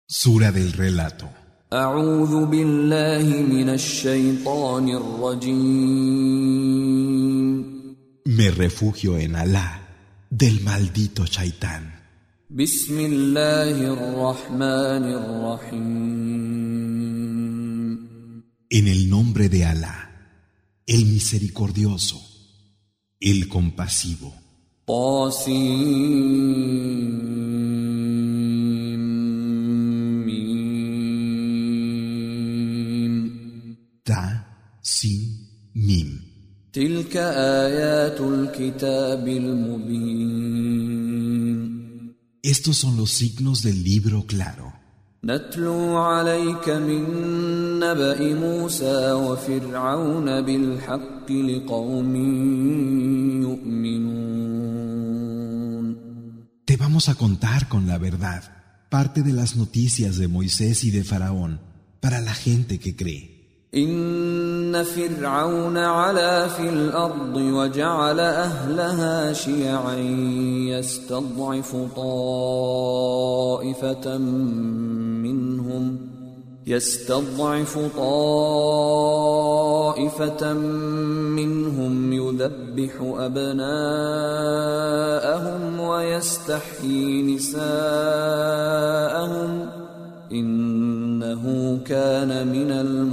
Sura del relato. أعوذ بالله من الشيطان الرجيم. Me refugio en Alá del maldito Shaitán. بسم الله الرحمن الرحيم. En el nombre de Alá, el misericordioso, el compasivo. Ta, Sin, Mim. تلك آيات الكتاب المبين. Estos son los signos del libro claro. نتلو عليك من نبأ موسى وفرعون بالحق لقوم يؤمنون. Te vamos a contar con la verdad parte de las noticias de Moisés y de Faraón para la gente que cree. إن فرعون علا في الأرض وجعل أهلها شيعا يستضعف طائفة منهم يذبح أبناءهم ويستحيي نساءهم إنه كان من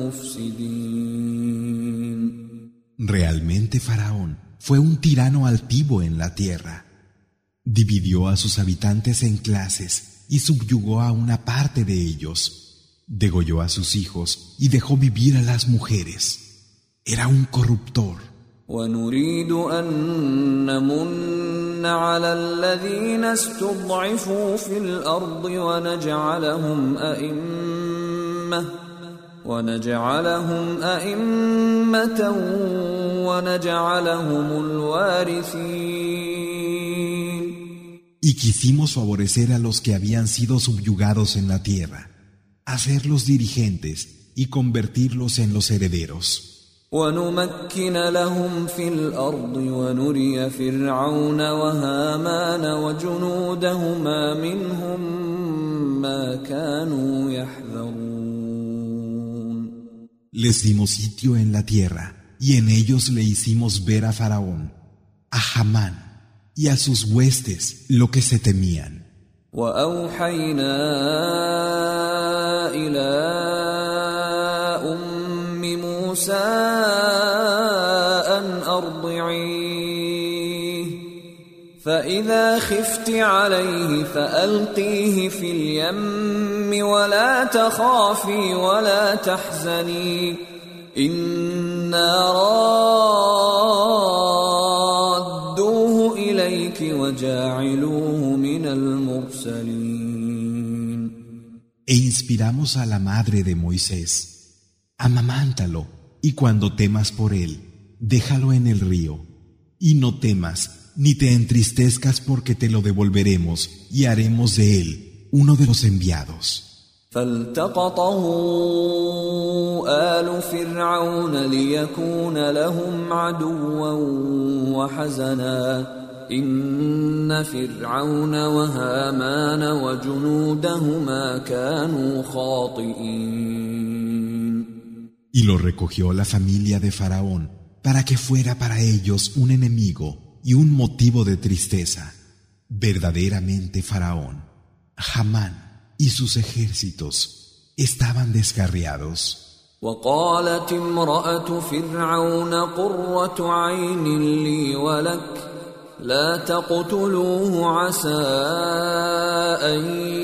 المفسدين. Realmente Faraón fue un tirano altivo en la tierra. Dividió a sus habitantes en clases y subyugó a una parte de ellos. Degolló a sus hijos y dejó vivir a las mujeres. Era un corruptor. ونريد أن نمن على الذين استضعفوا في الأرض ونجعلهم أئمة ونجعلهم الوارثين. Y quisimos favorecer a los que habían sido subyugados en la tierra, hacerlos dirigentes y convertirlos en los herederos. ونمكن لهم في الأرض ونري فرعون وهامان وجنودهما منهم ما كانوا يحذرون. Les dimos sitio en la tierra y en ellos le hicimos ver a Faraón, a Hamán y a sus huestes lo que se temían. وأوحينا إلى موسى أن أرضعيه فإذا خفت عليه فألقيه في اليم ولا تخافي ولا تحزني إنا رادوه إليك وجاعلوه من المرسلين. E inspiramos a la madre de Moisés. Amamántalo, y cuando temas por él, déjalo en el río. Y no temas, ni te entristezcas porque te lo devolveremos y haremos de él uno de los enviados. فالتقطه آل فرعون ليكون لهم عدوا وحزنا إن فرعون وهامان وجنودهما كانوا خاطئين. Y lo recogió la familia de Faraón para que fuera para ellos un enemigo y un motivo de tristeza. Verdaderamente Faraón, Hamán y sus ejércitos estaban descarriados. وقالت امرأة فرعون قرة عين لي ولك لا تقتلوه عسى أن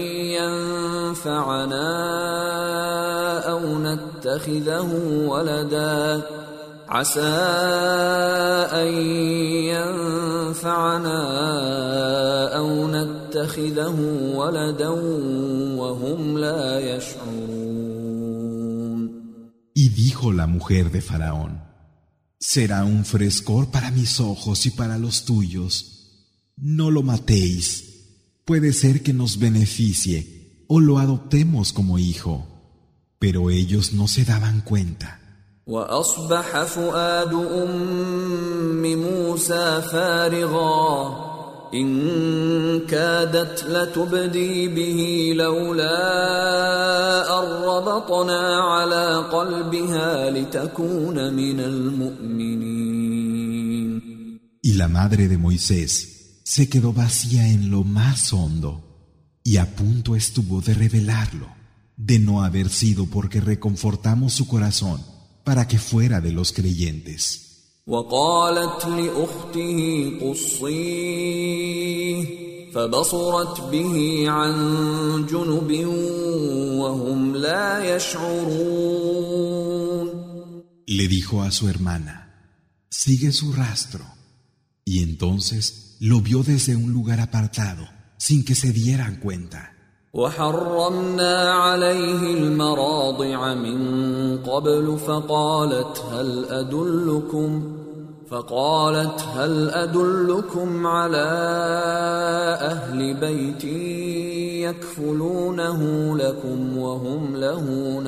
ينفعنا أو نتخذه ولدا وهم لا يشعرون. Y dijo la mujer de Faraón: será un frescor para mis ojos y para los tuyos. No lo matéis. Puede ser que nos beneficie o lo adoptemos como hijo. Pero ellos no se daban cuenta. وأصبح فؤاد أم موسى فارغا إن كادت لتبدي به لولا أن ربطنا على قلبها لتكون من المؤمنين. Y la madre de Moisés se quedó vacía en lo más hondo y a punto estuvo de revelarlo, de no haber sido porque reconfortamos su corazón para que fuera de los creyentes. وقالت لأخته قصيه فبصرت به عن جنب وهم لا يشعرون. Le dijo a su hermana, sigue su rastro. Y entonces lo vio desde un lugar apartado, sin que se dieran cuenta. وحرمنا عليه المراضع من قبل فقالت هل أدلكم على أهل بيت يكفلونه لكم وهم له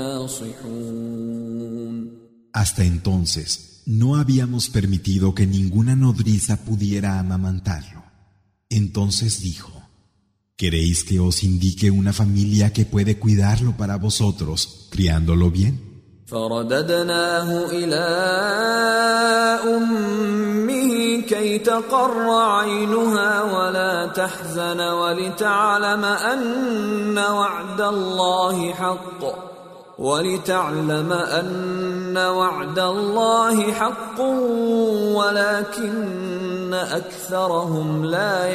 ناصحون. Hasta entonces no habíamos permitido que ninguna nodriza pudiera amamantarlo. Entonces dijo, ¿queréis que os indique una familia que puede cuidarlo para vosotros, criándolo bien? فرددناه إلى أمه كي تقر عينها ولا تحزن ولتعلم أن وعد الله حق ولكن أكثرهم لا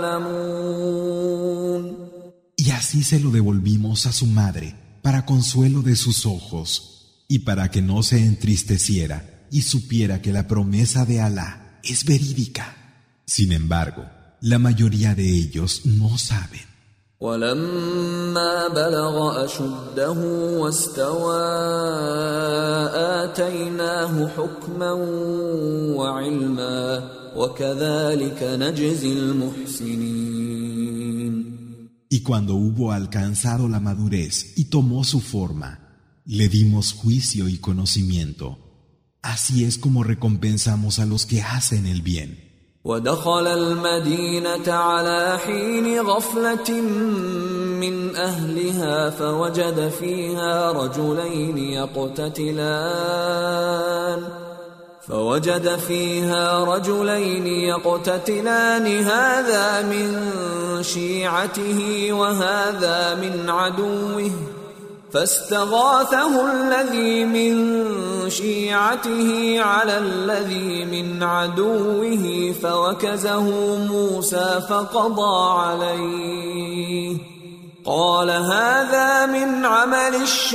يعلمون. Y así se lo devolvimos a su madre para consuelo de sus ojos y para que no se entristeciera y supiera que la promesa de Alá es verídica. Sin embargo, la mayoría de ellos no saben. ولما بلغ أشده واستوى آتيناه حكما وعلما وكذلك نجزي المحسنين. Y cuando hubo alcanzado la madurez y tomó su forma, le dimos juicio y conocimiento. Así es como recompensamos a los que hacen el bien. ودخل المدينة على حين غفلة من أهلها فوجد فيها رجلين يقتتلان هذا من شيعته وهذا من عدوه فاستغاثه الذي من شيعته على الذي من عدوه فوكزه موسى فقضى عليه قال هذا من عمل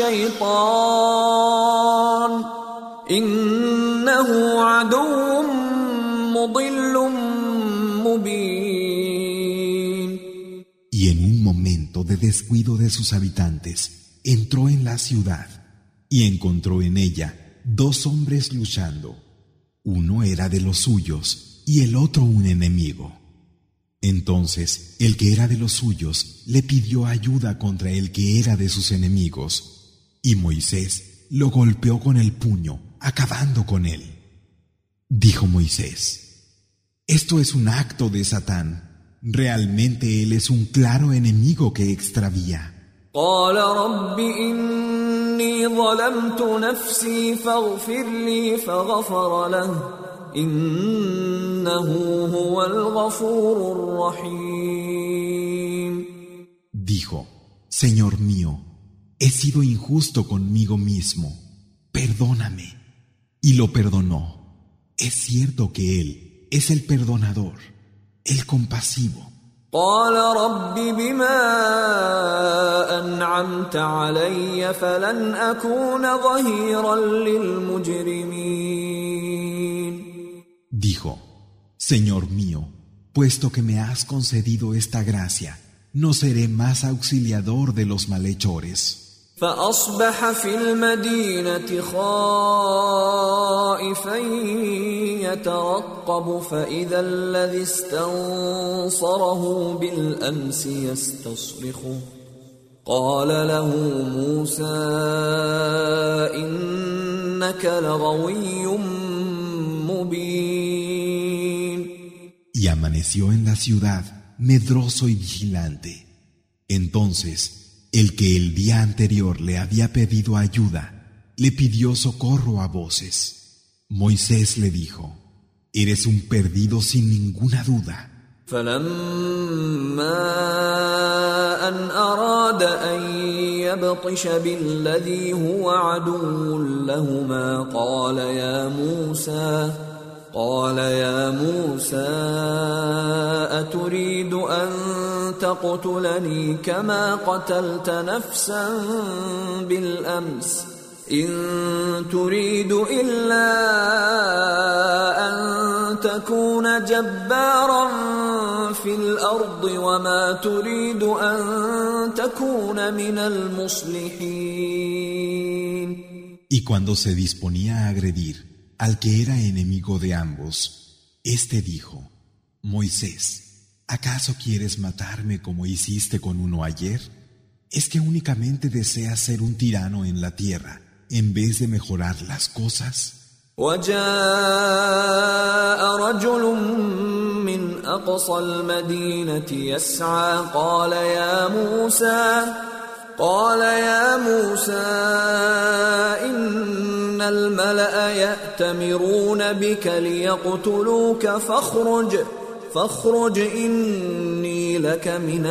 الشيطان إنه عدو مضل مبين. Y en un momento de descuido de sus habitantes, entró en la ciudad y encontró en ella dos hombres luchando. Uno era de los suyos y el otro un enemigo. Entonces el que era de los suyos le pidió ayuda contra el que era de sus enemigos, y Moisés lo golpeó con el puño, acabando con él. Dijo Moisés: esto es un acto de Satán. Realmente él es un claro enemigo que extravía. قال رب إني ظلمت نفسي فاغفر لي فغفر له إنه هو الغفور الرحيم. Dijo: Señor mío, he sido injusto conmigo mismo, perdóname. Y lo perdonó. Es cierto que Él es el perdonador, el compasivo. قال رب بما أنعمت علي فلن أكون ظهيرا للمجرمين. Dijo: Señor mío, puesto que me has concedido esta gracia, no seré más auxiliador de los malhechores. فأصبح في المدينة خائفا يترقب فإذا الذي استنصره بالأمس يستصرخه قال له موسى إنك لغوي مبين. Y amaneció en la ciudad medroso y vigilante. Entonces, el que el día anterior le había pedido ayuda, le pidió socorro a voces. Moisés le dijo: eres un perdido sin ninguna duda. فلما أن أراد أن يبطش بالذي هو عدو لهما قال يا موسى أتريد أن تقتلني كما قتلت نفسا بالأمس إن تريد إلا أن تكون جبارا في الأرض وما تريد أن تكون من المصلحين. Y cuando se disponía a agredir al que era enemigo de ambos, éste dijo: Moisés, ¿acaso quieres matarme como hiciste con uno ayer? ¿Es que únicamente deseas ser un tirano en la tierra en vez de mejorar las cosas? وجاء رجل من أقصى المدينة يسعى قال يا موسى إن الملأ يأتمرون بك ليقتلوك فاخرج إني لك من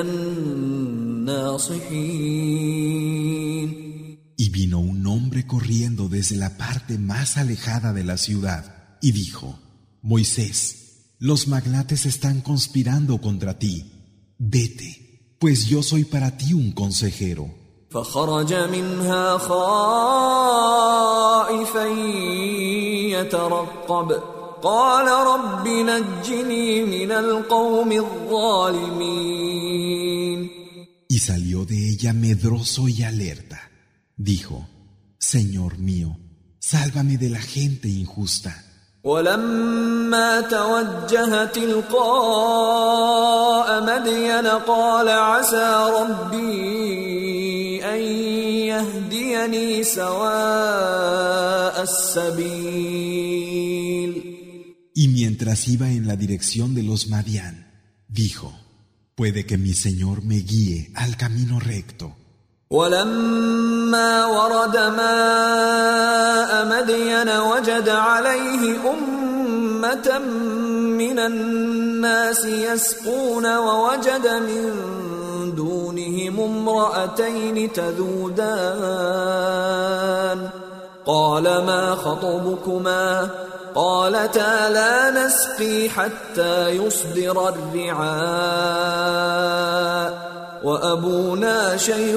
الناصحين. Y vino un hombre corriendo desde la parte más alejada de la ciudad y dijo: Moisés, los magnates están conspirando contra ti. Vete, pues yo soy para ti un consejero. فخرج منها خائفا يترقب قال رب نجني من القوم الظالمين. Y salió de ella medroso y alerta. Dijo: Señor mío, sálvame de la gente injusta. ولما توجه تلقاء مدين قال عسى ربي أن يهديني سواء السبيل. Y mientras iba en la dirección de los Madián, dijo: puede que mi Señor me guíe al camino recto. ولما ورد ماء مدين وجد عليه أمة من الناس يسقون ووجد من دونهم امرأتين تذودان قال ما خطبكما قالتا لا نسقي حتى يصدر الرعاء وأبونا شيخ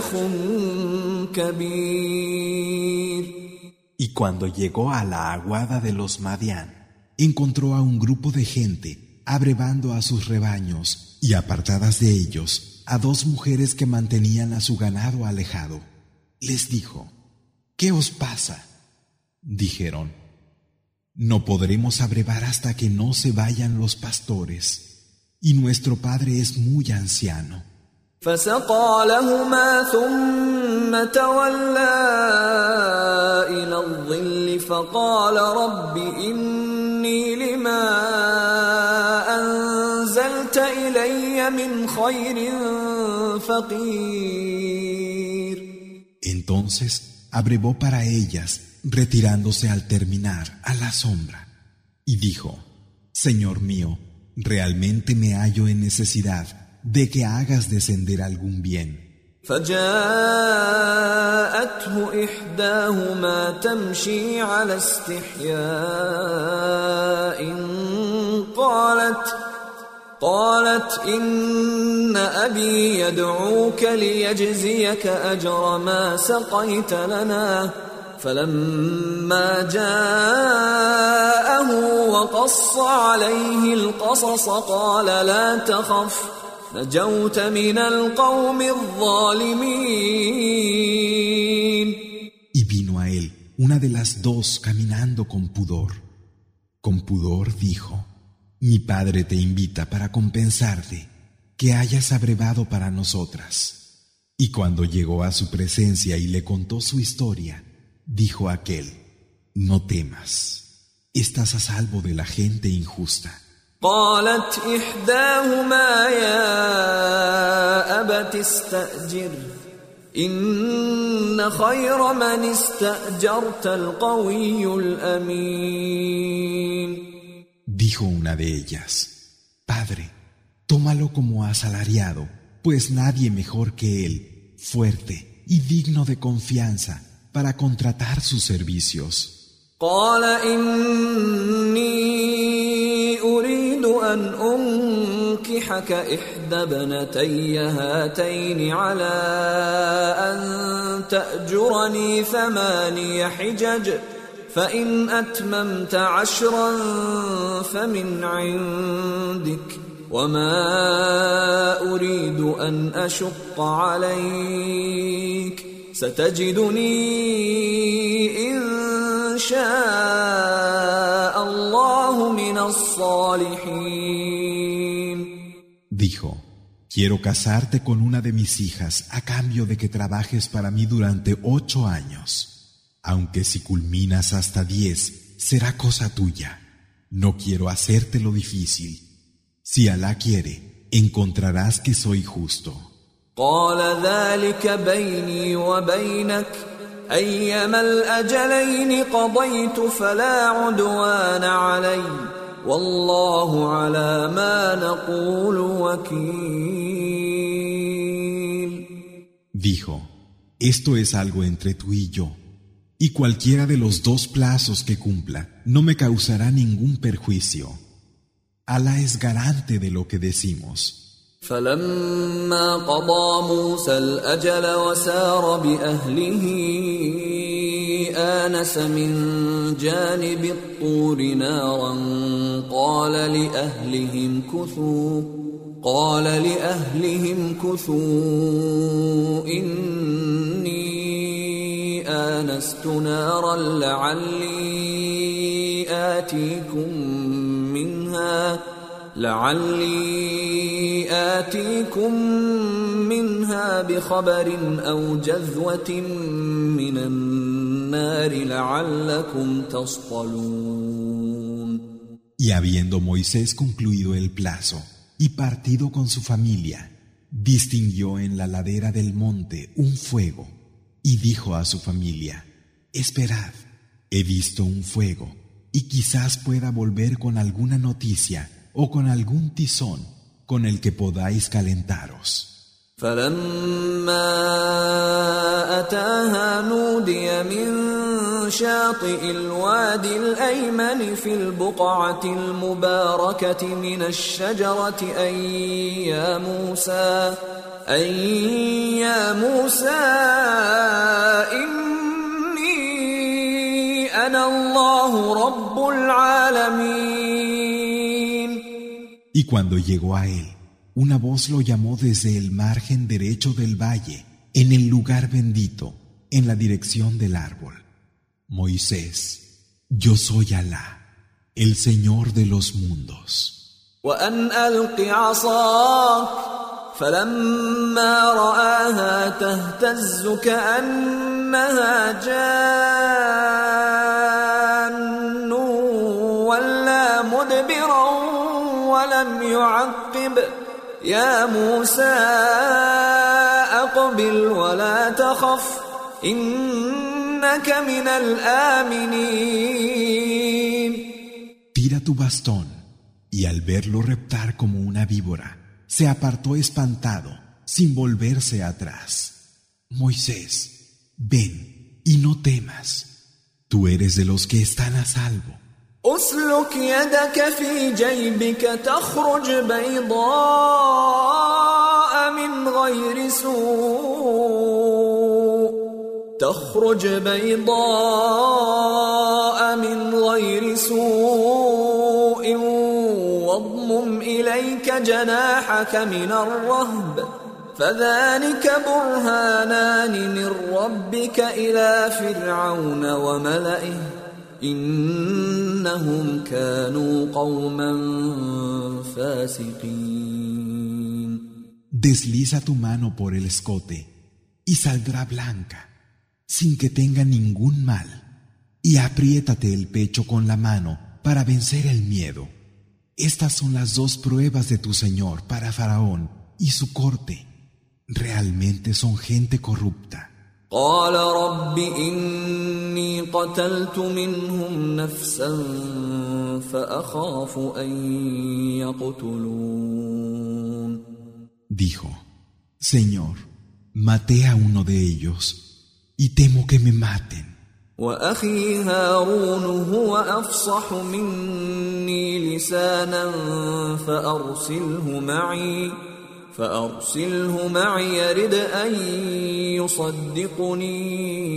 كبير. Y cuando llegó a la aguada de los Madián, encontró a un grupo de gente abrevando a sus rebaños y apartadas de ellos a dos mujeres que mantenían a su ganado alejado. Les dijo: ¿qué os pasa? Dijeron: no podremos abrevar hasta que no se vayan los pastores, y nuestro padre es muy anciano. فسقى لهما ثم تولى إلى الظل فقال رب إني لما أنزلت إلي من خير فقير. Entonces abrevó para ellas, retirándose al terminar a la sombra, y dijo: Señor mío, realmente me hallo en necesidad de que hagas descender algún bien. فجاءته إحداهما تمشي على استحياء قالت إن أبي يدعوك ليجزيك أجر ما سقيت لنا فلما جاءه وقص عليه القصص قال لا تخف نجوت من القوم الظالمين. Y vino a él una de las dos caminando con pudor. Con pudor dijo: mi padre te invita para compensarte que hayas abrevado para nosotras. Y cuando llegó a su presencia y le contó su historia, dijo aquel: no temas, estás a salvo de la gente injusta. قالت إحداهما يا أبت استأجر إن خير من استأجرت القوي الأمين. Dijo una de ellas: Padre, tómalo como asalariado, pues nadie mejor que él, fuerte y digno de confianza, para contratar sus servicios. قال إني أريد أن أنكحك إحدى ابنتي هاتين على أن تأجرني 8 حجج فإن أتممت 10 فمن عندك وما أريد أن أشق عليك ستجدني إن شاء الله من الصالحين. Dijo: Quiero casarte con una de mis hijas a cambio de que trabajes para mí durante 8 años. Aunque si culminas hasta 10, será cosa tuya. No quiero hacértelo difícil. Si Alá quiere, encontrarás que soy justo. قال ذلك بيني وبينك أيما الأجلين قضيت فلا عدوان علي والله على ما نقول وكيل. Dijo: Esto es algo entre tú y yo, y cualquiera de los 2 plazos que cumpla no me causará ningún perjuicio. Alá es garante de lo que decimos. فلما قضى موسى الأجل وسار بأهله آنس من جانب الطور نارا قال لأهلهم كثوا إني آنست نارا لعلي آتيكم منها بخبر أو جذوة من النار لعلكم تصطلون. Y habiendo Moisés concluido el plazo y partido con su familia, distinguió en la ladera del monte un fuego y dijo a su familia: Esperad, he visto un fuego y quizás pueda volver con alguna noticia o con algún tizón con el que podáis calentaros. فلما أتاها نودي من شاطئ الوادي الأيمن في البقعة المباركة من الشجرة أن يا موسى إني أنا الله رب العالمين. Y cuando llegó a él, una voz lo llamó desde el margen derecho del valle, en el lugar bendito, en la dirección del árbol. Moisés, yo soy Alá, el Señor de los mundos. وأن ألق عصاك فلما رآها تهتز كأنها جان ولا مدبرا ولم يعقب يا موسى أقبل ولا تخف إنك من الآمنين. Tira tu bastón, y al verlo reptar como una víbora, se apartó espantado, sin volverse atrás. Moisés, ven y no temas. Tú eres de los que están a salvo. أسلك يدك في جيبك تخرج بيضاء من غير سوء واضمم إليك جناحك من الرهب فذلك برهانان من ربك إلى فرعون وملئه إنهم كانوا قوما فاسقين. Desliza tu mano por el escote y saldrá blanca, sin que tenga ningún mal, y apriétate el pecho con la mano para vencer el miedo. Estas son las dos pruebas de tu Señor para Faraón y su corte. Realmente son gente corrupta. قال رب إني قتلت منهم نفسا فأخاف أن يقتلون. Dijo, Señor, maté a uno de ellos y temo que me maten. وأخي هارون هو أفصح مني لسانا فأرسله معي يرد أن يصدقني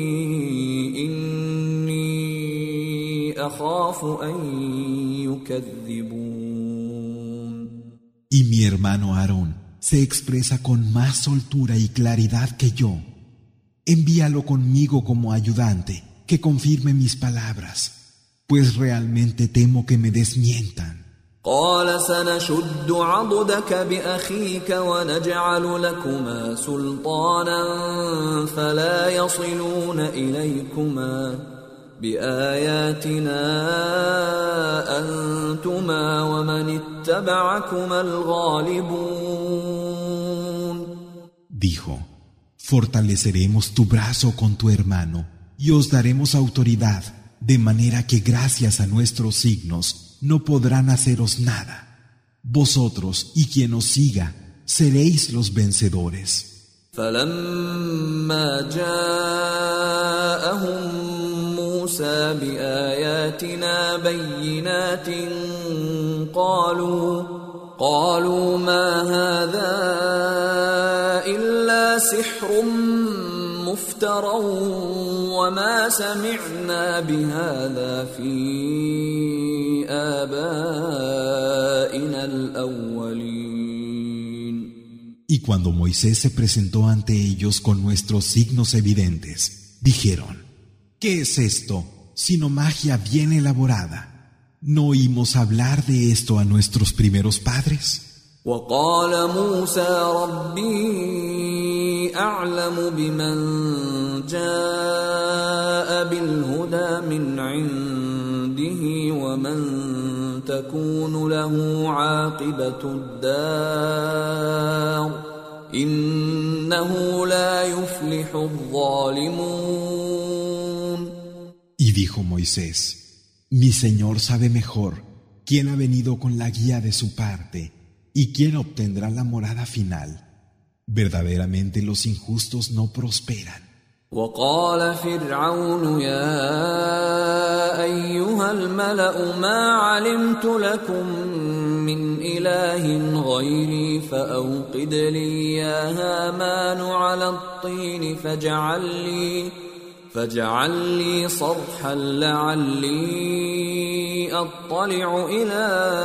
إني أخاف أن يكذبون. Y mi hermano Aarón se expresa con más soltura y claridad que yo. Envíalo conmigo como ayudante, que confirme mis palabras, pues realmente temo que me desmientan. قال سنشد عضدك بأخيك ونجعل لكما سلطانا فلا يصلون إليكما بآياتنا أنتما ومن اتبعكما الغالبون. Dijo, fortaleceremos tu brazo con tu hermano y os daremos autoridad, de manera que gracias a nuestros signos no podrán haceros nada. Vosotros y quien os siga seréis los vencedores. فلما جاءهم موسى بآياتنا بينات قالوا ما هذا إلا سحر مفترى وما سمعنا بهذا في آبائنا الأولين. Y cuando Moisés se presentó ante ellos con nuestros signos evidentes, dijeron, ¿qué es esto, sino magia bien elaborada? ¿No oímos hablar de esto a nuestros primeros padres? وقال موسى ربي أعلم بمن جاء بالهدى من عنده ومن تكون له عاقبة الدار إنه لا يفلح الظالمون. Y dijo Moisés, mi Señor sabe mejor quién ha venido con la guía de su parte y quién obtendrá la morada final. Verdaderamente los injustos no prosperan. وقال فرعون يا أيها الملأ ما علمت لكم من إله غيري فأوقد لي يا هامان على الطين فاجعل لي صرحا لعلي أطلع إلى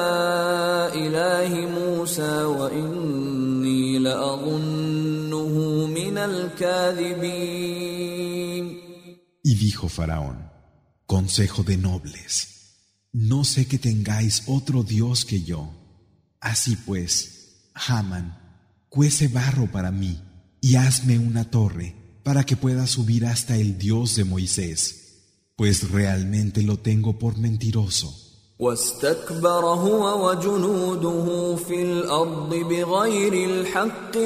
إله موسى وإني لأظنه من الكاذبين. Y dijo Faraón, consejo de nobles, no sé que tengáis otro Dios que yo. Así pues, Hamán, cuece barro para mí y hazme una torre para que pueda subir hasta el Dios de Moisés, pues realmente lo tengo por mentiroso. واستكبر هو وجنوده في الأرض بغير الحق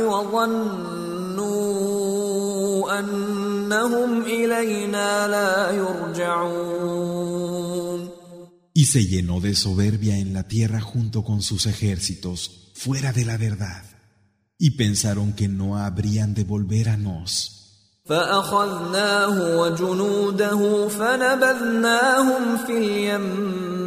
وظنوا أنهم إلينا لا يرجعون. Y se llenó de soberbia en la tierra junto con sus ejércitos, fuera de la verdad, y pensaron que no habrían de volver a nos. فأخذناه وجنوده فنبذناهم في اليم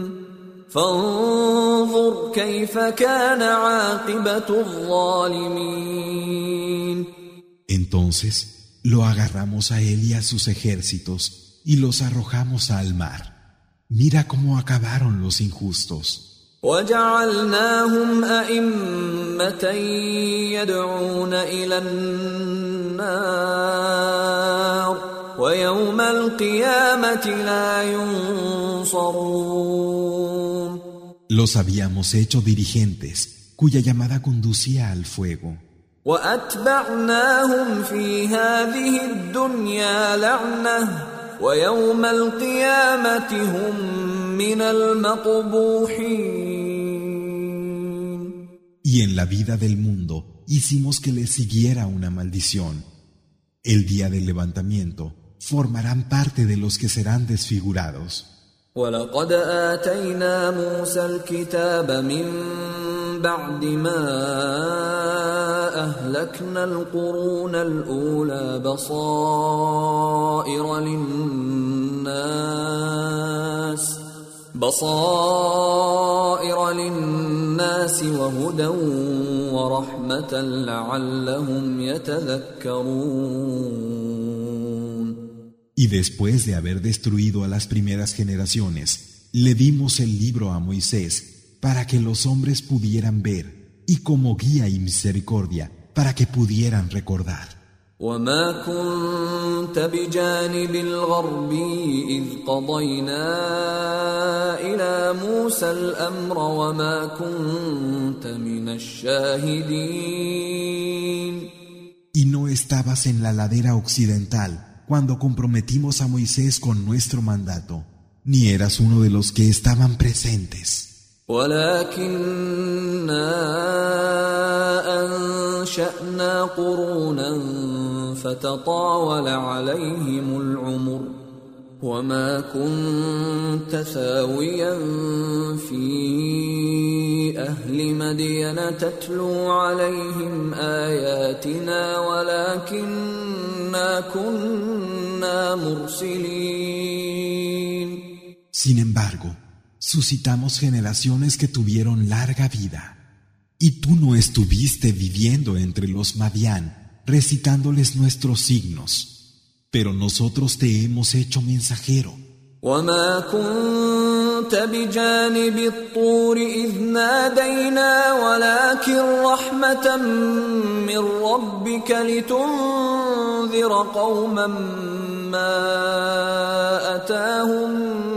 فانظر كيف كان عاقبة الظالمين. Entonces lo agarramos a él y a sus ejércitos y los arrojamos al mar. Mira cómo acabaron los injustos. وجعلناهم أئمة يدعون إلى النار ويوم القيامة لا ينصرون. Los habíamos hecho dirigentes, cuya llamada conducía al fuego. وأتبعناهم في هذه الدنيا لعنة ويوم القيامة هم من المقبوحين. Y en la vida del mundo hicimos que les siguiera una maldición. El día del levantamiento formarán parte de los que serán desfigurados. وَلَقَدْ آتَيْنَا مُوسَى الْكِتَابَ مِنْ بَعْدِ مَا أَهْلَكْنَا الْقُرُونَ الْأُولَى بَصَائِرَ لِلنَّاسِ وَهُدًى وَرَحْمَةً لَعَلَّهُمْ يَتَذَكَّرُونَ. Y después de haber destruido a las primeras generaciones, le dimos el libro a Moisés para que los hombres pudieran ver, y como guía y misericordia para que pudieran recordar. وَمَا كُنْتَ بِجَانِبِ الْغَرْبِيِّ إِذْ قَضَيْنَا إِلَى مُوسَى الْأَمْرَ وَمَا كُنْتَ مِنَ الشَّاهِدِينَ. Y no estabas en la ladera occidental cuando comprometimos a Moisés con nuestro mandato, ni eras uno de los que estaban presentes. وَلَكِنَّا أَنشَأْنَا قُرُونًا فَتَطَاوَلَ عَلَيْهِمُ الْعُمُرُ وَمَا كُنْتَ ثَاوِيًا فِي أَهْلِ مَدْيَنَ تَتْلُو عَلَيْهِمْ آيَاتِنَا وَلَكِنَّا كُنَّا مُرْسِلِينَ. Sin embargo, suscitamos generaciones que tuvieron larga vida, y tú no estuviste viviendo entre los Madián, recitándoles nuestros signos, pero nosotros te hemos hecho mensajero. وَمَا كُنْتَ بِجَانِبِ الطُّورِ إِذْ نَادَيْنَا وَلَكِنْ رَحْمَةً مِّن رَّبِّكَ لِتُنذِرَ قَوْمًا مَّا أَتَاهُم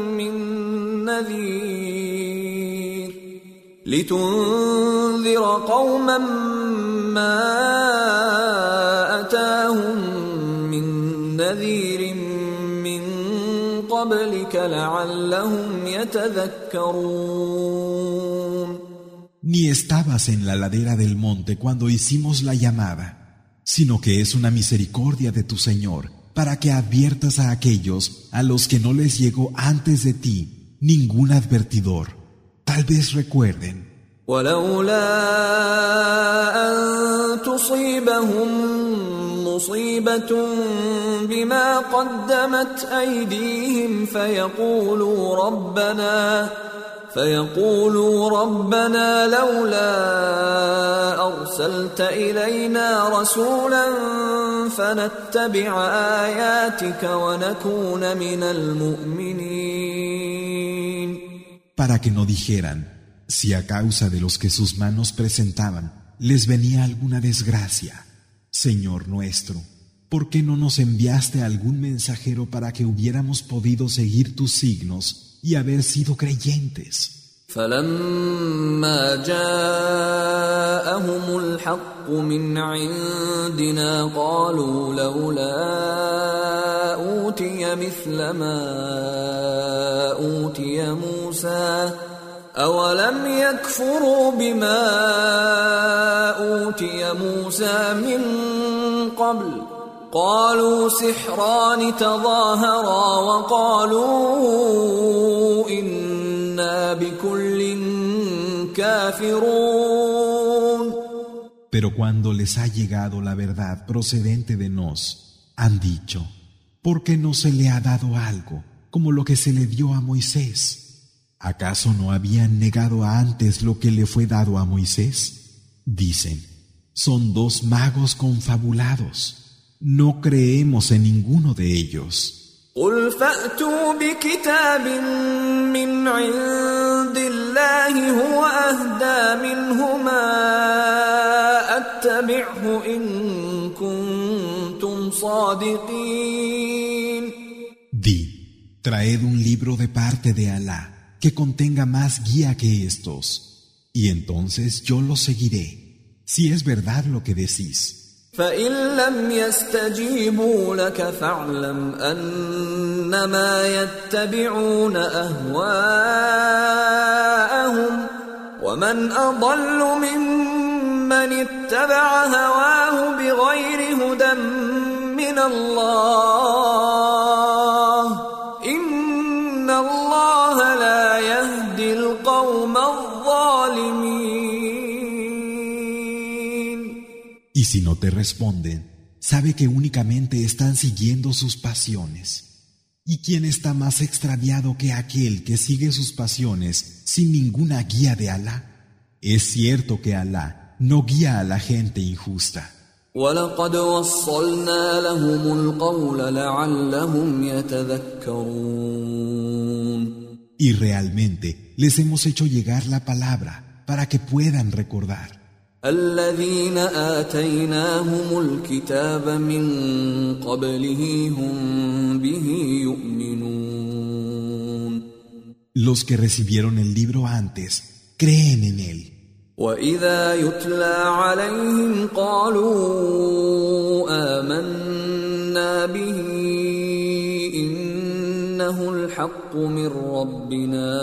مِّن نَّذِيرٍ مِّن قَبْلِكَ لَعَلَّهُمْ يَتَذَكَّرُونَ. Ni estabas en la ladera del monte cuando hicimos la llamada, sino que es una misericordia de tu Señor para que adviertas a aquellos a los que no les llegó antes de ti ningún advertidor. Tal vez recuerden. وَلَوْلَا أَن تُصِيبَهُم مُّصِيبَةٌ بِمَا قَدَّمَتْ أَيْدِيهِمْ فيقولوا ربنا لولا أرسلت إلينا رسولا فنتبع آياتك ونكون من المؤمنين. Para que no dijeran, si a causa de los que sus manos presentaban les venía alguna desgracia, Señor nuestro, ¿por qué no nos enviaste algún mensajero para que hubiéramos podido seguir tus signos y haber sido creyentes? فَلَمَّا جَاءَهُمُ الْحَقُّ مِنْ عِنْدِنَا قَالُوا لَوْلَا أُوتِيَ مِثْلَ مَا أُوتِيَ مُوسَى أَوَلَمْ يَكْفُرُوا بِمَا أُوتِيَ مُوسَى مِنْ قَبْلُ قالوا سحران تظاهرا وقالوا إنا بكل كافرون. Pero cuando les ha llegado la verdad procedente de nos, han dicho, ¿por qué no se le ha dado algo como lo que se le dio a Moisés? ¿Acaso no habían negado antes lo que le fue dado a Moisés? Dicen, son dos magos confabulados. No creemos en ninguno de ellos. قُلْ فَأْتُوا بِكِتَابٍ مِّنْ عِندِ اللَّهِ هُوَ أَهْدَىٰ مِنْهُمَا أَتَّبِعْهُ إِن كُنتُمْ صَادِقِينَ. Di, traed un libro de parte de Alá que contenga más guía que estos, y entonces yo lo seguiré, si es verdad lo que decís. فَإِن لَّمْ يَسْتَجِيبُوا لَكَ فَاعْلَمْ أَنَّمَا يَتَّبِعُونَ أَهْوَاءَهُمْ وَمَا ومن أضل ممن اتبع هواه بغير هدى من الله إن الله لا يهدي القوم الظالمين. Y si no te responden, sabe que únicamente están siguiendo sus pasiones. ¿Y quién está más extraviado que aquel que sigue sus pasiones sin ninguna guía de Alá? Es cierto que Alá no guía a la gente injusta. وَلَقَدْ وَصَّلْنَا لَهُمُ الْقَوْلَ لَعَلَّهُمْ يَتَذَكَّرُونَ. Y realmente les hemos hecho llegar la palabra para que puedan recordar. الذين آتيناهم الكتاب من قبله هم به يؤمنون. Los que recibieron el libro antes creen en él. وإذا يتلى عليهم قالوا آمنا به إنه الحق من ربنا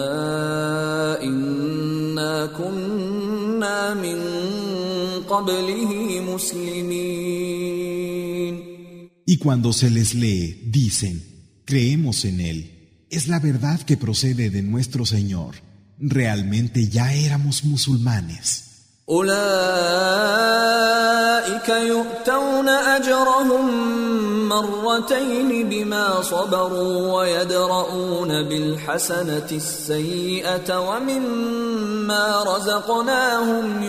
إنا كنا من Y cuando se les lee, dicen, creemos en él, es la verdad que procede de nuestro Señor. Realmente ya éramos musulmanes. أولئك يؤتون أجرهم مرتين بما صبروا ويدرؤون بالحسنة السيئة ومما رزقناهم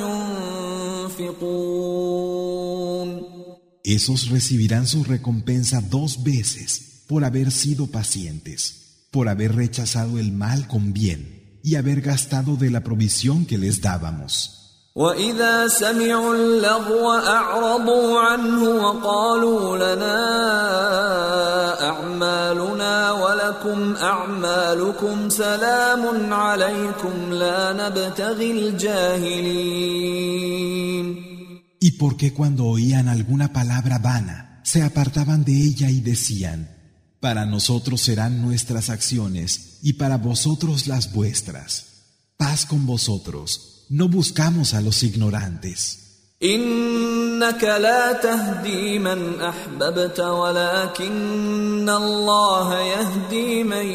ينفقون. Esos recibirán su recompensa 2 veces por haber sido pacientes, por haber rechazado el mal con bien y haber gastado de la provisión que les dábamos. وَإِذَا سَمِعُوا اللَّغْوَ أَعْرَضُوا عَنْهُ وَقَالُوا لَنَا أَعْمَالُنَا وَلَكُمْ أَعْمَالُكُمْ سَلَامٌ عَلَيْكُمْ لَا نَبْتَغِي الْجَاهِلِينَ. Y porque cuando oían alguna palabra vana, se apartaban de ella y decían, para nosotros serán nuestras acciones y para vosotros las vuestras. Paz con vosotros. No buscamos a los ignorantes. إنك لا تهدي من أحببت ولكن الله يهدي من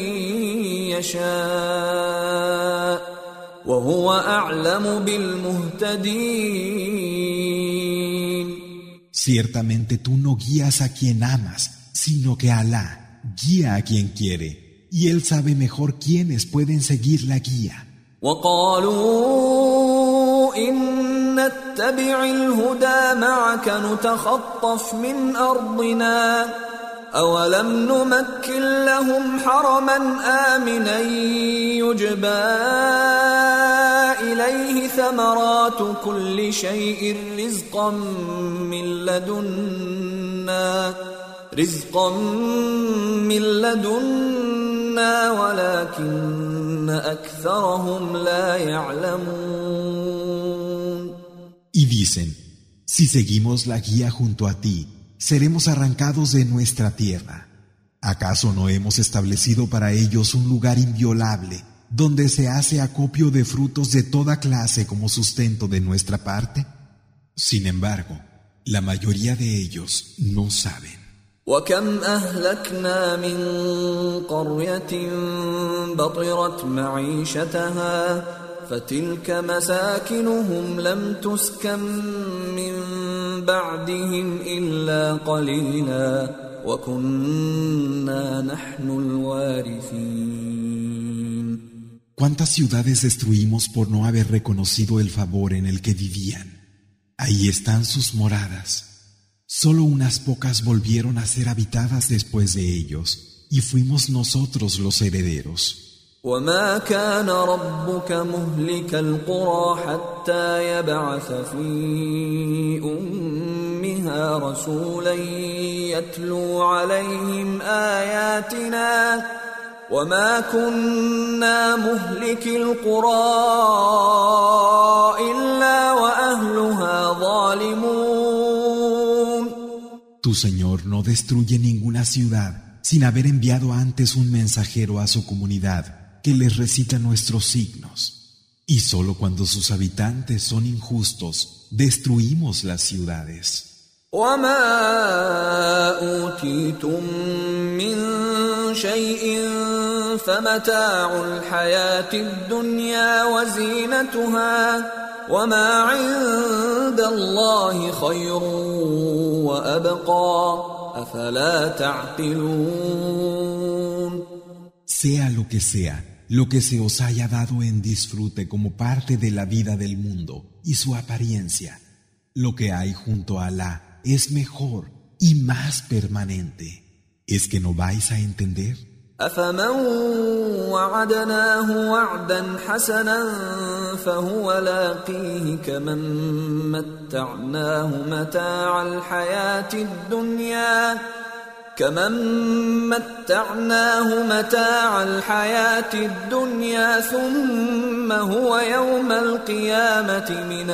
يشاء وهو أعلم بالمهتدين. Ciertamente tú no guías a quien amas, sino que Alá guía a quien quiere, y Él sabe mejor quiénes pueden seguir la guía. وقالوا إن نتبع الهدى معك نتخطف من أرضنا أولم نمكن لهم حرما آمنا يجبى إليه ثمرات كل شيء رزقا من لدنا ولكن أكثرهم لا يعلمون. Y dicen, si seguimos la guía junto a ti, seremos arrancados de nuestra tierra. ¿Acaso no hemos establecido para ellos un lugar inviolable, donde se hace acopio de frutos de toda clase como sustento de nuestra parte? Sin embargo, la mayoría de ellos no saben. وكم أهلكنا من قرية بطرت معيشتها فتلك مساكنهم لم تسكن من بعدهم إلا قليلا وكنا نحن الوارثين. ¿Cuántas ciudades destruimos por no haber reconocido el favor en el que vivían? Ahí están sus moradas. Solo unas pocas volvieron a ser habitadas después de ellos, y fuimos nosotros los herederos. وما كان ربك مهلك القرى حتى يبعث في أمها رسولا يتلو عليهم آياتنا وما كنا مهلك القرى إلا وأهلها ظالمون. Tu Señor no destruye ninguna ciudad sin haber enviado antes un mensajero a su comunidad que les recita nuestros signos. Y solo cuando sus habitantes son injustos, destruimos las ciudades. وما أوتيتم من شيء فمتاع الحياة الدنيا وزينتها وما عند الله خير وأبقى أفلا تعقلون. Sea, lo que se os haya dado en disfrute como parte de la vida del mundo y su apariencia, lo que hay junto a Alá es mejor y más permanente. ¿Es que no vais a entender? أفمن وعدناه وعدا حسنا فهو لاقيه كمن متعناه متاع الحياة الدنيا ثم هو يوم القيامة من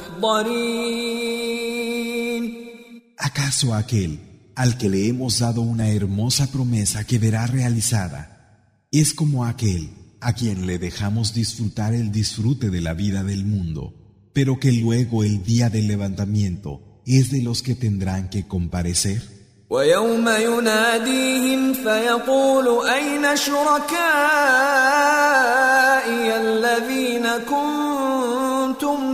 المحضرين. ¿Acaso aquel al que le hemos dado una hermosa promesa que verá realizada es como aquel a quien le dejamos disfrutar el disfrute de la vida del mundo, pero que luego el día del levantamiento es de los que tendrán que comparecer? ويوم يناديهم فيقول أين شركائي الذين كنتم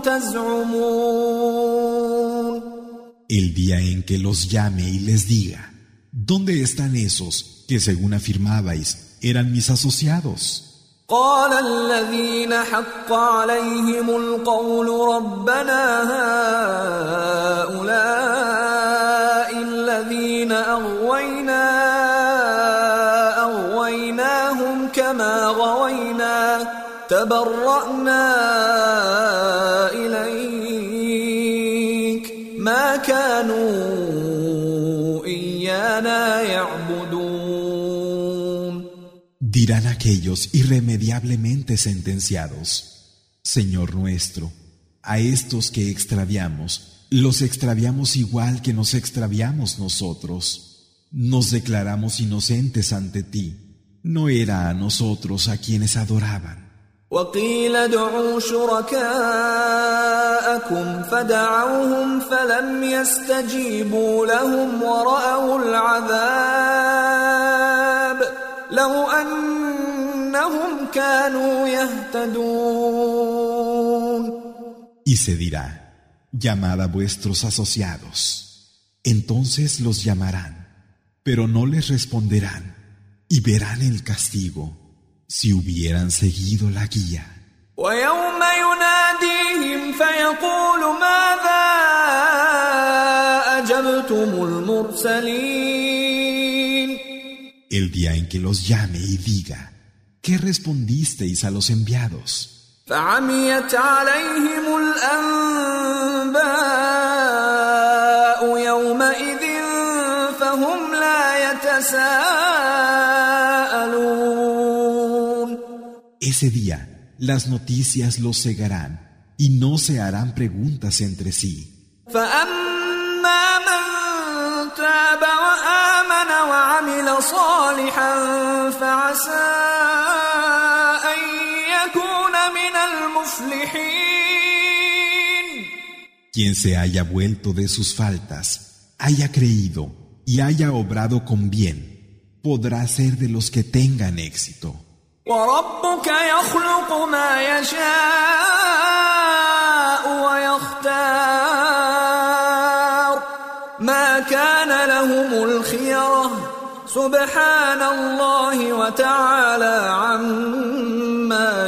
تزعمون. El día en que los llame y les diga, ¿dónde están esos que según afirmabais eran mis asociados? قال الذين حق عليهم القول ربنا هؤلاء الذين أغويناهم كما غوينا تبرأنا إليك ما كانوا إيانا يعبدون. Dirán aquellos irremediablemente sentenciados, Señor nuestro, a estos que extraviamos, los extraviamos igual que nos extraviamos nosotros. Nos declaramos inocentes ante ti. No era a nosotros a quienes adoraban. وقيل ادعوا شركاءكم فدعوهم فلم يستجيبوا لهم ورأوا العذاب لو أنهم كانوا يهتدون. Y se dirá, llamad a vuestros asociados. Entonces los llamarán, pero no les responderán, y verán el castigo, si hubieran seguido la guía. ويوم يناديهم فيقول ماذا أجبتم المرسلين. El día en que los llame y diga, ¿qué respondisteis a los enviados? فعميت عليهم الأنباء يومئذ فهم لا يتساءلون. Ese día las noticias los cegarán y no se harán preguntas entre sí. فأما من تاب وآمن وعمل صالحا فعسى أن يكون من المفلحين. Quien se haya vuelto de sus faltas, haya creído y haya obrado con bien, podrá ser de los que tengan éxito. وربك يخلق ما يشاء ويختار ما كان لهم الخيرة سبحان الله وتعالى عما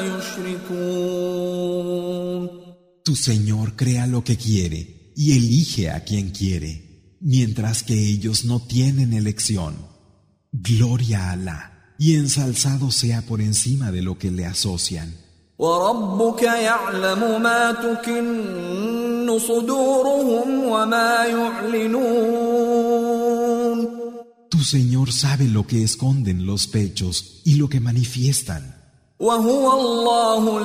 يشركون. Tu Señor crea lo que quiere y elige a quien quiere, mientras que ellos no tienen elección. Gloria a Alá. Y ensalzado sea por encima de lo que le asocian. وَرَبُّكَ يَعْلَمُ مَا تُكِنُّ صُدُورُهُمْ وَمَا يُعْلِنُونَ. Tu Señor sabe lo que esconden los pechos y lo que manifiestan. وَهُوَ اللَّهُ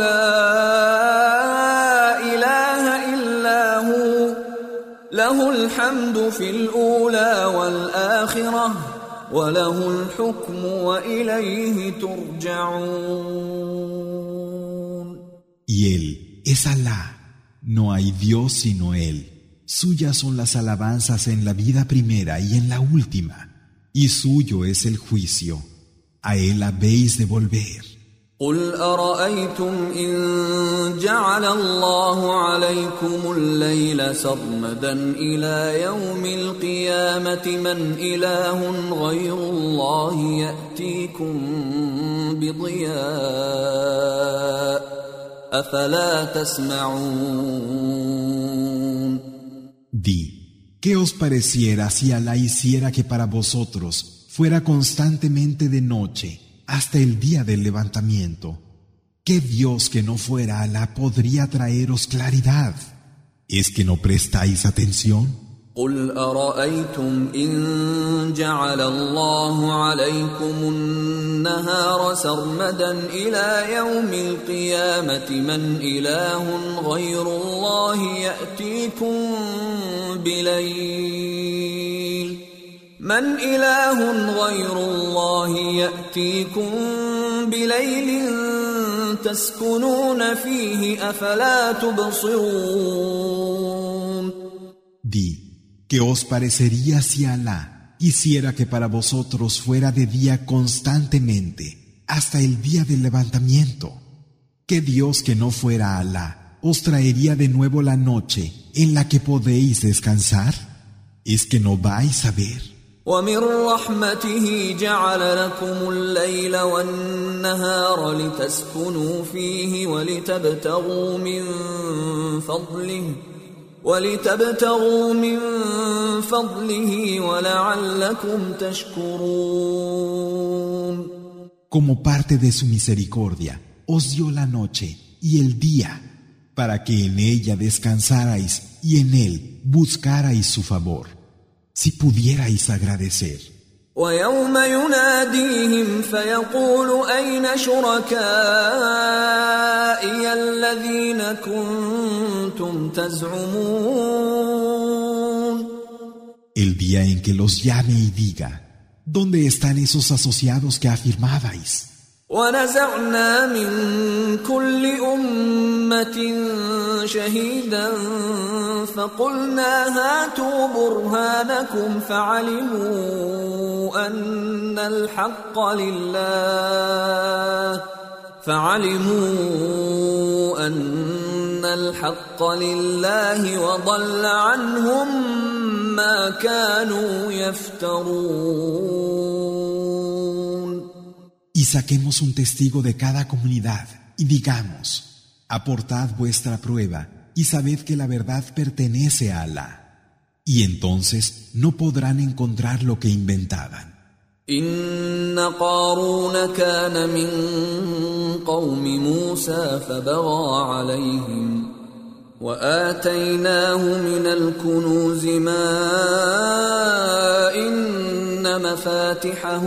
لَا إِلَهَ إِلَّا هُوَ لَهُ الْحَمْدُ فِي الْأُولَى وَالْآخِرَةِ وَلَهُ الْحُكْمُ وَإِلَيْهِ تُرْجَعُونَ. Y Él es Alá, no hay Dios sino Él. Suyas son las alabanzas en la vida primera y en la última, y suyo es el juicio. A Él habéis de volver. قل أرأيتم إن جعل الله عليكم الليل سرمدا إلى يوم القيامة من إله غير الله يأتيكم بضياء أفلا تسمعون. Di, ¿qué os pareciera si Alá hiciera que para vosotros fuera constantemente de noche hasta el día del levantamiento? ¿Qué Dios que no fuera Alá podría traeros claridad? ¿Es que no prestáis atención? قل أرأيتم إن جعل الله عليكم النهار سرمدا إلى يوم القيامة من إله غير الله يأتيكم بليل تسكنون فيه أفلا تبصرون. Di, ¿qué os parecería si Alá hiciera que para vosotros fuera de día constantemente hasta el día del levantamiento? ¿Qué Dios que no fuera Alá os traería de nuevo la noche en la que podéis descansar? ¿Es que no vais a ver? ومن رحمته جعل لكم الليل والنهار لتسكنوا فيه ولتبتغوا من فضله ولعلكم تشكرون. Como parte de su misericordia, os dio la noche y el día, para que en ella descansarais y en él buscarais su favor, si pudierais agradecer. ويوم يناديهم فيقول أين شركائي الذين كنتم تزعمون. El día en que los llame y diga, ¿dónde están esos asociados que afirmabais? ونزعنا من كل أمة شهيدا فقلنا هاتوا برهانكم فعلموا أن الحق لله وضل عنهم ما كانوا يفترون. Y saquemos un testigo de cada comunidad y digamos, aportad vuestra prueba y sabed que la verdad pertenece a Alá. Y entonces no podrán encontrar lo que inventaban. إن قارون كان من قوم موسى فبغى عليهم وآتيناه من الكنوز ما إن مفاتحه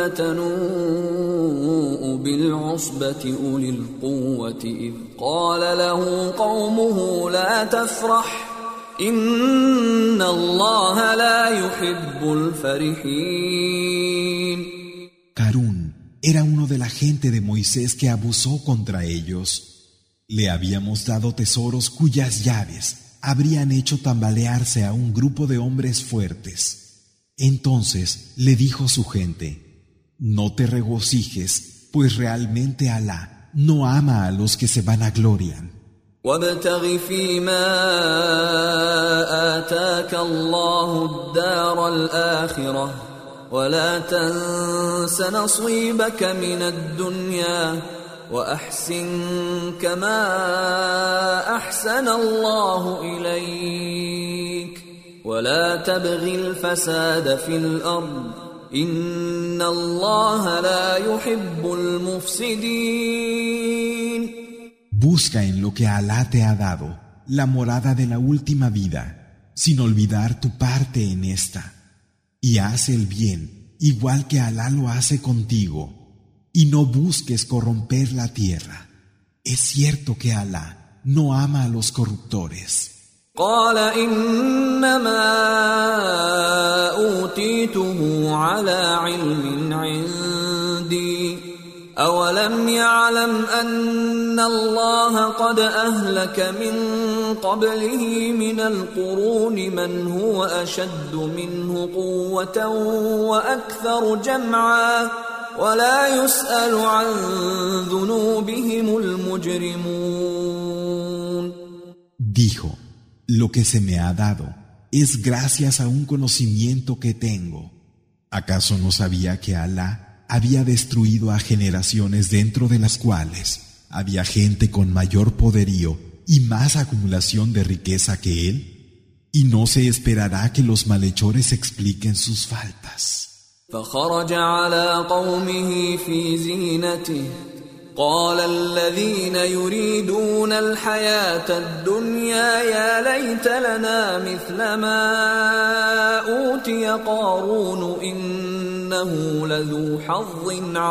لتنوء بالعصبة أولي القوة إذ قال له قومه لا تفرح إن الله لا يحب الفرحين. Carún era uno de la gente de Moisés que abusó contra ellos. Le habíamos dado tesoros cuyas llaves habrían hecho tambalearse a un grupo de hombres fuertes. Entonces le dijo su gente, no te regocijes, pues realmente Alá no ama a los que se vanaglorian. وابتغ فيما آتاك الله الدار الآخرة ولا تنس نصيبك من الدنيا وأحسن كما أحسن الله إليك ولا تبغ الفساد في الأرض إن الله لا يحب المفسدين. Busca en lo que Alá te ha dado, la morada de la última vida, sin olvidar tu parte en esta. Y haz el bien, igual que Alá lo hace contigo, y no busques corromper la tierra. Es cierto que Alá no ama a los corruptores. قال إنما أوتيته على علم عندي أولم يعلم أن الله قد أهلك من قبله من القرون من هو أشد منه قوة وأكثر جمعا ولا يسأل عن ذنوبهم المجرمون. Dijo, lo que se me ha dado es gracias a un conocimiento que tengo. ¿Acaso no sabía que Alá había destruido a generaciones dentro de las cuales había gente con mayor poderío y más acumulación de riqueza que él? Y no se esperará que los malhechores expliquen sus faltas. فخرج على قومه في زينته قال الذين يريدون الحياة الدنيا يا ليت لنا مثل ما أوتي قارون إنه لذو حظ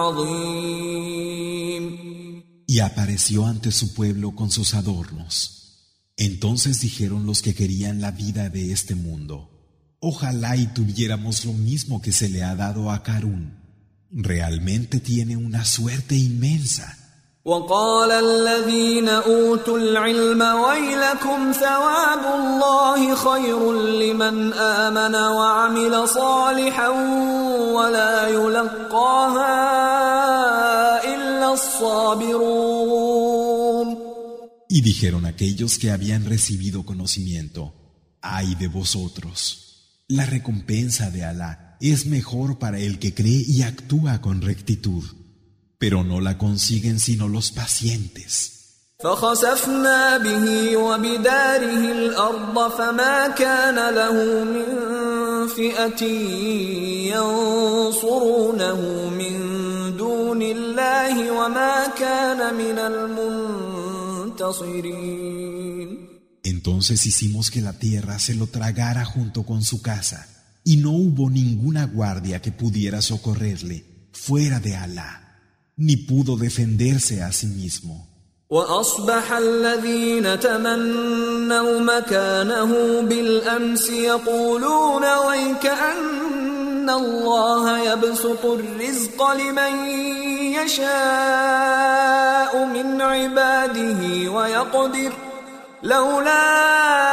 عظيم. Y apareció ante su pueblo con sus adornos. Entonces dijeron los que querían la vida de este mundo: ojalá y tuviéramos lo mismo que se le ha dado a Qarún. Realmente tiene una suerte inmensa. وقال الذين أوتوا العلم ويلكم ثواب الله خير لمن آمن وعمل صالحا ولا يلقاها إلا الصابرون. Y dijeron aquellos que habían recibido conocimiento: ay de vosotros, la recompensa de Alá es mejor para el que cree y actúa con rectitud, pero no la consiguen sino los pacientes. فخسفنا به وبداره الأرض فما كان له من فئة ينصرونه من دون الله وما كان من المنتصرين. Entonces hicimos que la tierra se lo tragara junto con su casa, y no hubo ninguna guardia que pudiera socorrerle fuera de Alá, ni pudo defenderse a sí mismo. وأصبح الذين تمنوا مكانه بالأمس يقولون ويكأن الله يبسط الرزق لمن يشاء من عباده ويقدر لولا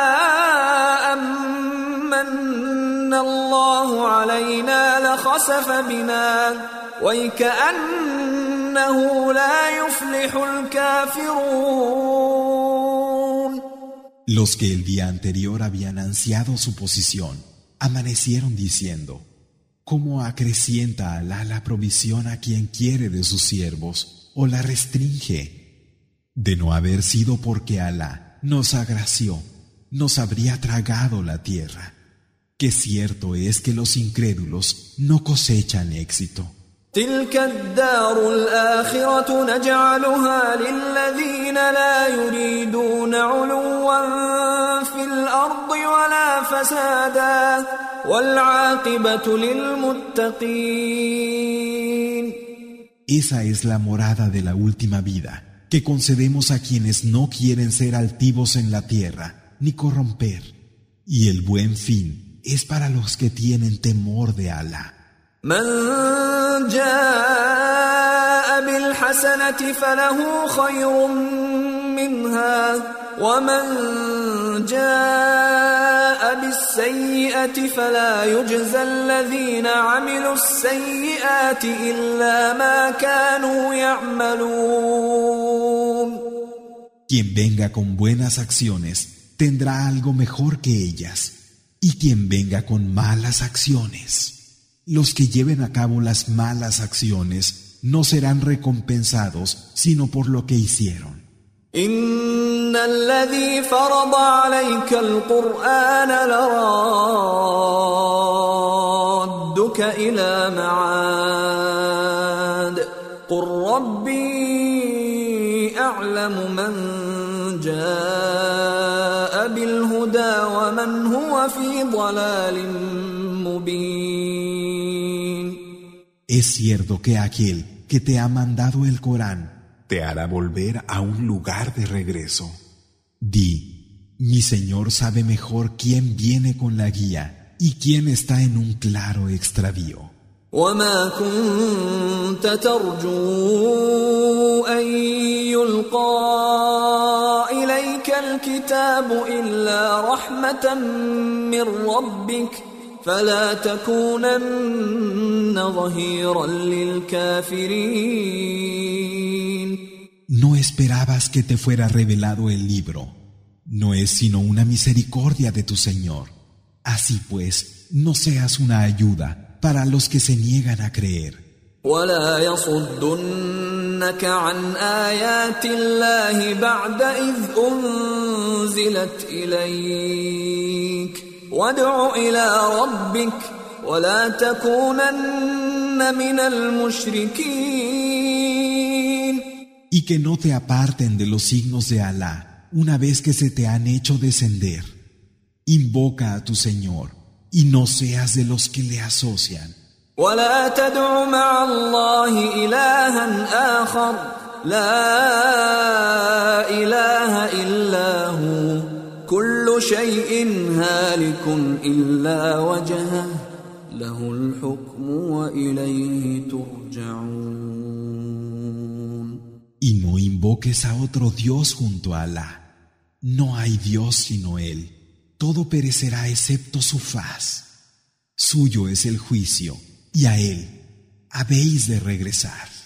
أمن الله علينا لخسف بنا ويكأنه لا يفلح الكافرون. Los que el día anterior habían ansiado su posición amanecieron diciendo: ¿cómo acrecienta Alá la provisión a quien quiere de sus siervos o la restringe? De no haber sido porque Alá nos agració, nos habría tragado la tierra. Que cierto es que los incrédulos no cosechan éxito. تلك الدار الآخرة نجعلها للذين لا يريدون علوا في الأرض ولا فسادا والعاقبة للمتقين. Esa es la morada de la última vida, que concedemos a quienes no quieren ser altivos en la tierra, ni corromper. Y el buen fin es para los que tienen temor de Alá. من جاء بالحسنة فله خير منها ومن جاء بالسيئة فلا يجزى الذين عملوا السيئات إلا ما كانوا يعملون. Quien venga con buenas acciones tendrá algo mejor que ellas, y quien venga con malas acciones, los que lleven a cabo las malas acciones no serán recompensados sino por lo que hicieron. إن الذي فرض عليك القرآن لرادك إلى معاد قل ربي أعلم من جاء بالهدى ومن هو في ضلال مبين. Es cierto que aquel que te ha mandado el Corán te hará volver a un lugar de regreso. Di: mi Señor sabe mejor quién viene con la guía y quién está en un claro extravío. وما كنت ترجو أن يلقى إليك الكتاب إلا رحمة من ربك فلا تكونن ظهيرا للكافرين. No esperabas que te fuera revelado el libro. No es sino una misericordia de tu Señor. Así pues, no seas una ayuda para los que se niegan a creer. ولا يصدنك عن آيات الله بعد إذ أنزلت إليك وادع إلى ربك ولا تكونن من المشركين. Y que no te aparten de los signos de Alá una vez que se te han hecho descender. Invoca a tu Señor y no seas de los que le asocian. ولا تدع مع الله إلها آخر لا إله إلا هو كل شيء هالك إلا وجهه له الحكم وإليه ترجعون. Y no invoques a otro Dios junto a Alá. No hay Dios sino Él. Todo perecerá excepto su faz. Suyo es el juicio, y a Él habéis de regresar.